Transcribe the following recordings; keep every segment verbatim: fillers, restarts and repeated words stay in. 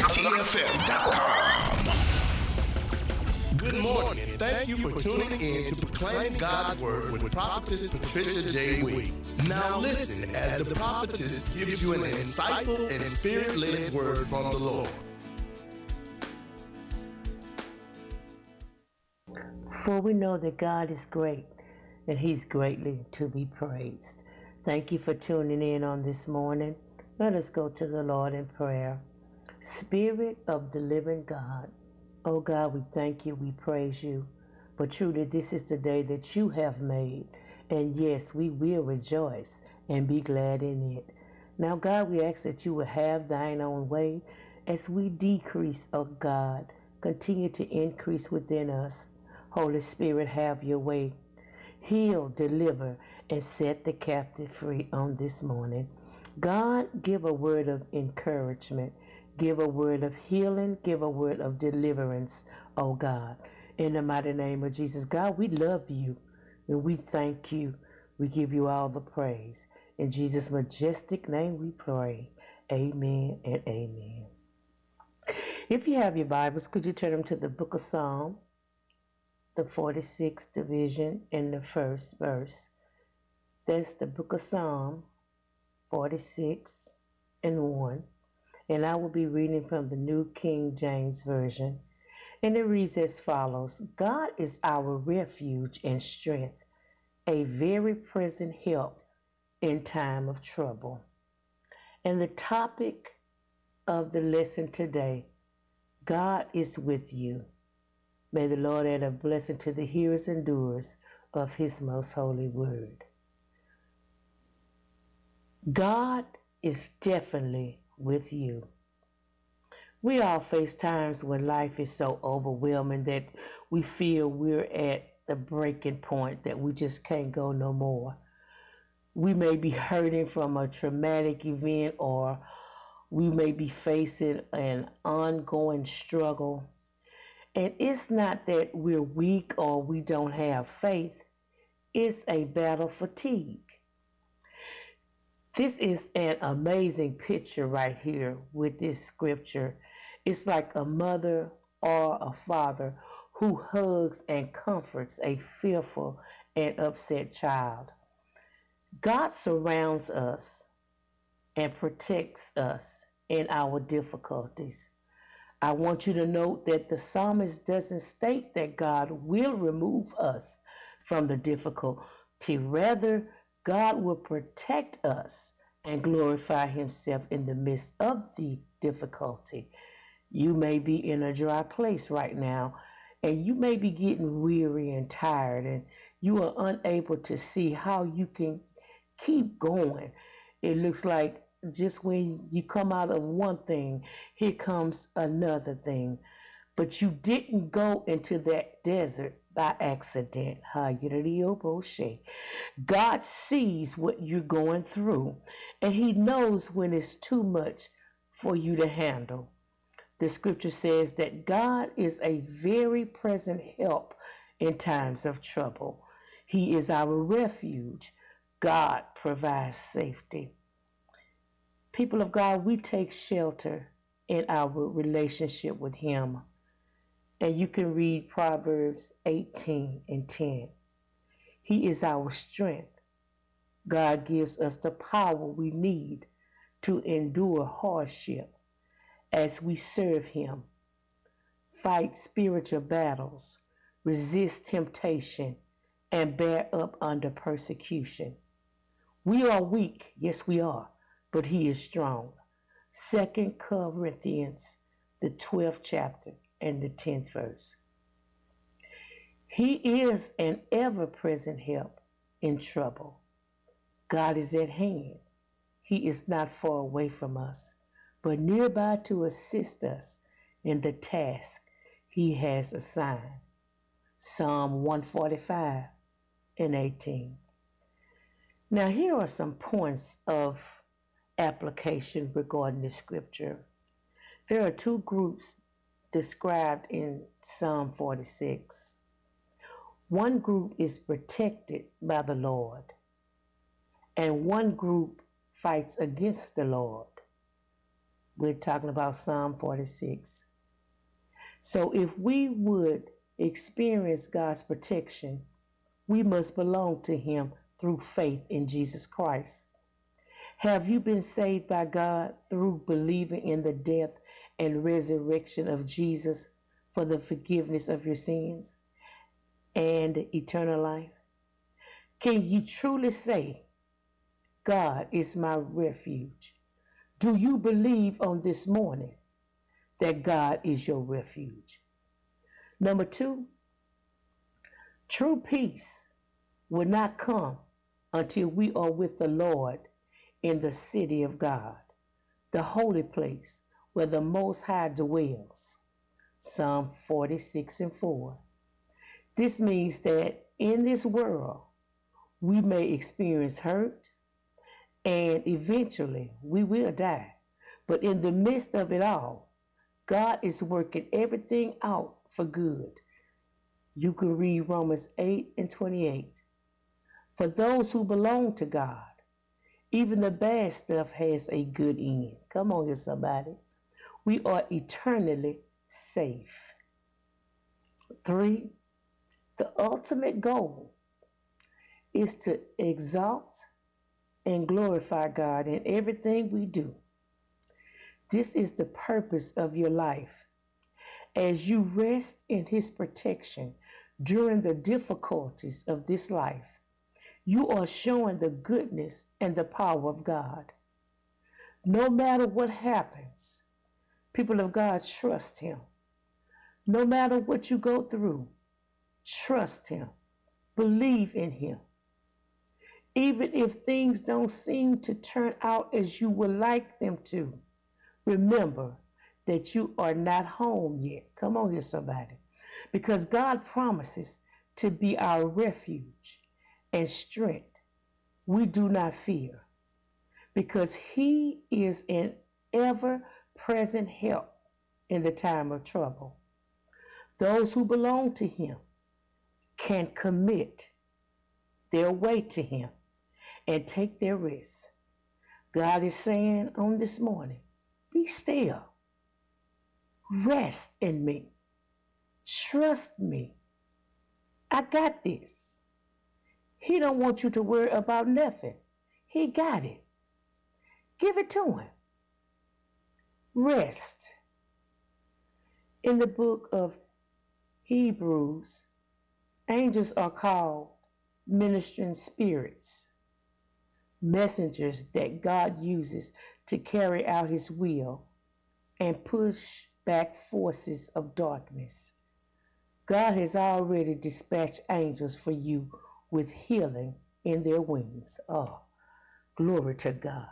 T F M dot com. Good morning, and thank you for tuning in to Proclaiming God's Word with Prophetess Patricia J. Williams. Now listen as the prophetess gives you an insightful and spirit-led word from the Lord. For we know that God is great, and He's greatly to be praised. Thank you for tuning in on this morning. Let us go to the Lord in prayer. Spirit of the living God, oh God, we thank you, we praise you. For truly this is the day that you have made. And yes, we will rejoice and be glad in it. Now God, we ask that you will have thine own way as we decrease, oh God. Continue to increase within us. Holy Spirit, have your way. Heal, deliver, and set the captive free on this morning. God, give a word of encouragement. Give a word of healing. Give a word of deliverance, oh God. In the mighty name of Jesus. God, we love you and we thank you. We give you all the praise. In Jesus' majestic name we pray. Amen and amen. If you have your Bibles, could you turn them to the book of Psalm, the forty-sixth division in the first verse. That's the book of Psalm forty-six and one. And I will be reading from the New King James Version. And it reads as follows. God is our refuge and strength, a very present help in time of trouble. And the topic of the lesson today, God is with you. May the Lord add a blessing to the hearers and doers of His most holy word. God is definitely with you. We all face times when life is so overwhelming that we feel we're at the breaking point, that we just can't go no more. We may be hurting from a traumatic event, or we may be facing an ongoing struggle. And it's not that we're weak or we don't have faith. It's a battle fatigue. This is an amazing picture right here with this scripture. It's like a mother or a father who hugs and comforts a fearful and upset child. God surrounds us and protects us in our difficulties. I want you to note that the psalmist doesn't state that God will remove us from the difficulty. Rather, God will protect us and glorify Himself in the midst of the difficulty. You may be in a dry place right now, and you may be getting weary and tired, and you are unable to see how you can keep going. It looks like just when you come out of one thing, here comes another thing. But you didn't go into that desert by accident. God sees what you're going through, and He knows when it's too much for you to handle. The scripture says that God is a very present help in times of trouble. He is our refuge. God provides safety. People of God, we take shelter in our relationship with Him. And you can read Proverbs eighteen and ten. He is our strength. God gives us the power we need to endure hardship as we serve Him, fight spiritual battles, resist temptation, and bear up under persecution. We are weak, yes we are, but He is strong. Second Corinthians, the twelfth chapter and the tenth verse. He is an ever-present help in trouble. God is at hand. He is not far away from us, but nearby to assist us in the task He has assigned. Psalm one forty-five and eighteen. Now here are some points of application regarding the scripture. There are two groups described in Psalm forty-six. One group is protected by the Lord, and one group fights against the Lord. We're talking about Psalm forty-six. So if we would experience God's protection, we must belong to Him through faith in Jesus Christ. Have you been saved by God through believing in the death and resurrection of Jesus for the forgiveness of your sins and eternal life? Can you truly say, God is my refuge? Do you believe on this morning that God is your refuge? Number two, true peace will not come until we are with the Lord in the city of God, the holy place where the Most High dwells. Psalm forty-six and four. This means that in this world, we may experience hurt and eventually we will die. But in the midst of it all, God is working everything out for good. You can read Romans eight and twenty-eight. For those who belong to God, even the bad stuff has a good end. Come on here, somebody. We are eternally safe. Three, the ultimate goal is to exalt and glorify God in everything we do. This is the purpose of your life. As you rest in His protection during the difficulties of this life, you are showing the goodness and the power of God. No matter what happens, people of God, trust Him. No matter what you go through, trust Him. Believe in Him. Even if things don't seem to turn out as you would like them to, remember that you are not home yet. Come on here, somebody. Because God promises to be our refuge and strength. We do not fear because He is an ever-present help in the time of trouble. Those who belong to Him can commit their way to Him and take their risks. God is saying on this morning, be still. Rest in me. Trust me. I got this. He don't want you to worry about nothing. He got it. Give it to Him. Rest. In the book of Hebrews, angels are called ministering spirits, messengers that God uses to carry out His will and push back forces of darkness. God has already dispatched angels for you with healing in their wings. Oh, glory to God.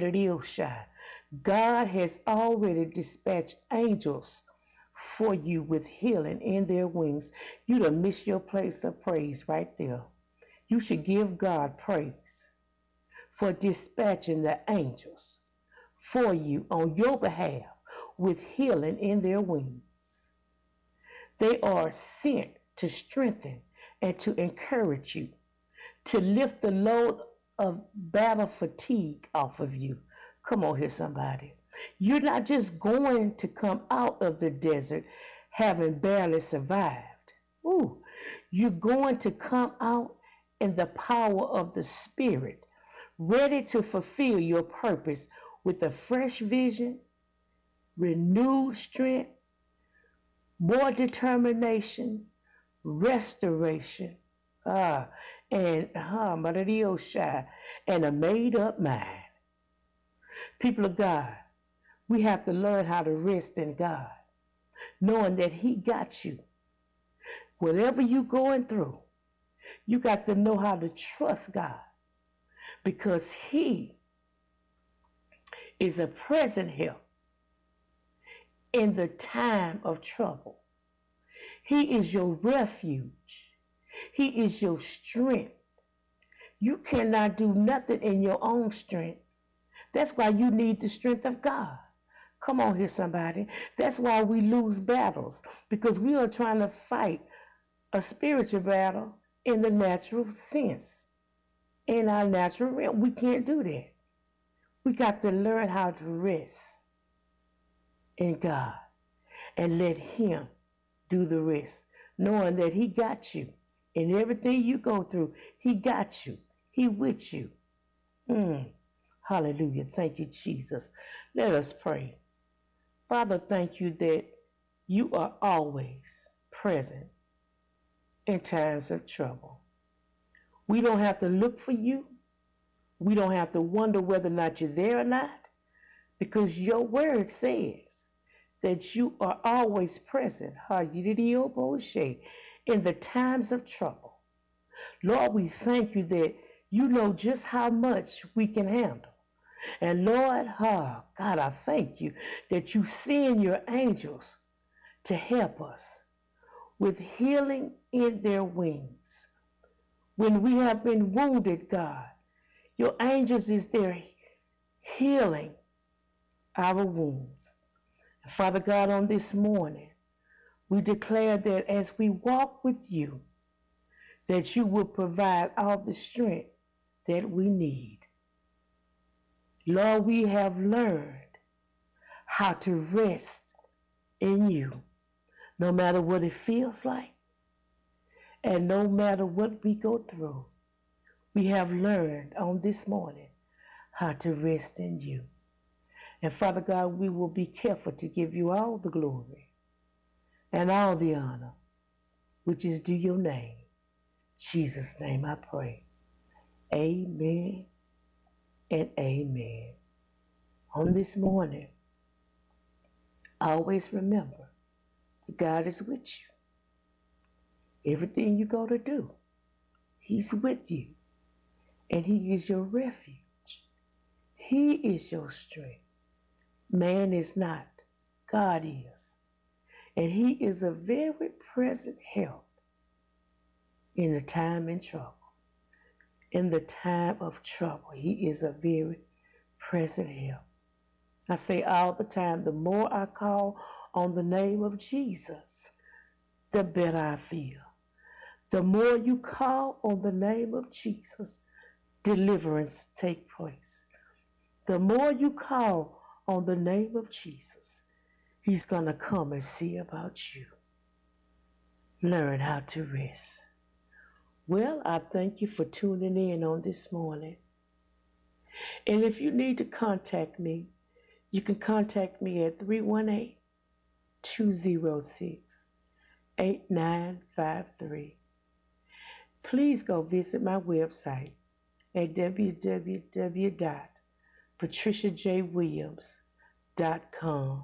God has already dispatched angels for you with healing in their wings. You done missed your place of praise right there. You should give God praise for dispatching the angels for you on your behalf with healing in their wings. They are sent to strengthen and to encourage you, to lift the load of battle fatigue off of you. Come on here, somebody. You're not just going to come out of the desert having barely survived. Ooh, you're going to come out in the power of the Spirit, ready to fulfill your purpose with a fresh vision, renewed strength, more determination, restoration, ah, and ah, and a made-up mind. People of God, we have to learn how to rest in God, knowing that He got you. Whatever you're going through, you got to know how to trust God because He is a present help in the time of trouble. He is your refuge. He is your strength. You cannot do nothing in your own strength. That's why you need the strength of God. Come on here, somebody. That's why we lose battles, because we are trying to fight a spiritual battle in the natural sense. In our natural realm, we can't do that. We got to learn how to rest in God and let him do the rest, knowing that he got you in everything you go through. He got you. He with you. Mm. Hallelujah. Thank you, Jesus. Let us pray. Father, thank you that you are always present in times of trouble. We don't have to look for you. We don't have to wonder whether or not you're there or not, because your word says that you are always present in the times of trouble. Lord, we thank you that you know just how much we can handle. And Lord, oh, God, I thank you that you send your angels to help us with healing in their wings. When we have been wounded, God, your angels is there healing our wounds. Father God, on this morning, we declare that as we walk with you, that you will provide all the strength that we need. Lord, we have learned how to rest in you, no matter what it feels like, and no matter what we go through. We have learned on this morning how to rest in you. And Father God, we will be careful to give you all the glory and all the honor, which is due your name. In Jesus' name I pray. Amen and amen. On this morning, always remember that God is with you. Everything you go to do, he's with you. And he is your refuge. He is your strength. Man is not. God is. And he is a very present help in the time in trouble. In the time of trouble, he is a very present help. I say all the time, the more I call on the name of Jesus, the better I feel. The more you call on the name of Jesus, deliverance take place. The more you call on the name of Jesus, he's going to come and see about you. Learn how to rest. Well, I thank you for tuning in on this morning. And if you need to contact me, you can contact me at three one eight, two zero six, eight nine five three. Please go visit my website at w w w dot patricia j williams dot com.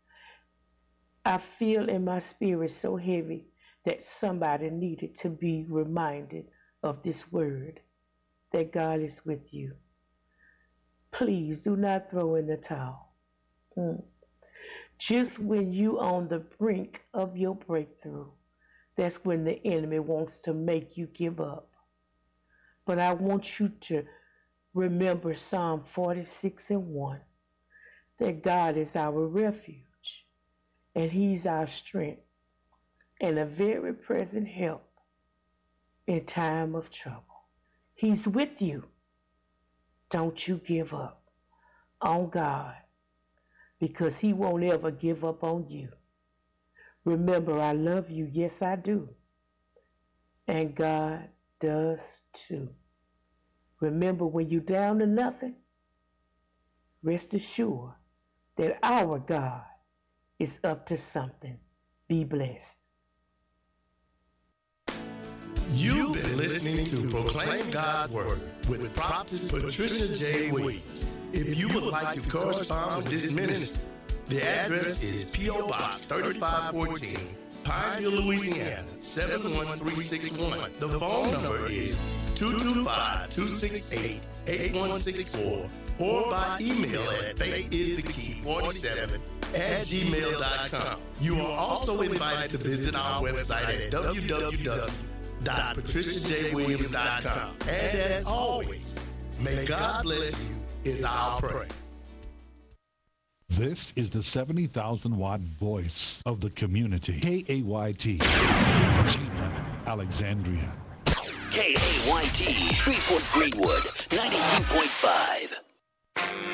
I feel in my spirit so heavy that somebody needed to be reminded of this word, that God is with you. Please do not throw in the towel. Mm. Just when you on the brink of your breakthrough, that's when the enemy wants to make you give up. But I want you to remember Psalm forty-six and one, that God is our refuge and he's our strength and a very present help in time of trouble. He's with you. Don't you give up on God, because he won't ever give up on you. Remember, I love you. Yes, I do. And God does too. Remember, when you're down to nothing, rest assured that our God is up to something. Be blessed. You've been listening to Proclaim God's Word with Prophetess Patricia J. Williams. If you would like to correspond with this ministry, the address is P O Box thirty-five fourteen, Pineville, Louisiana, seven one three six one. The phone number is two two five, two six eight, eight one six four, or by email at faithisthekey forty-seven at gmail dot com. You are also invited to visit our website at w w w dot patricia j williams dot com. And as always, may God bless you is our prayer. This is the seventy thousand watt voice of the community. K A Y T, Gina Alexandria. K A Y T, Shreveport Greenwood, ninety-two point five.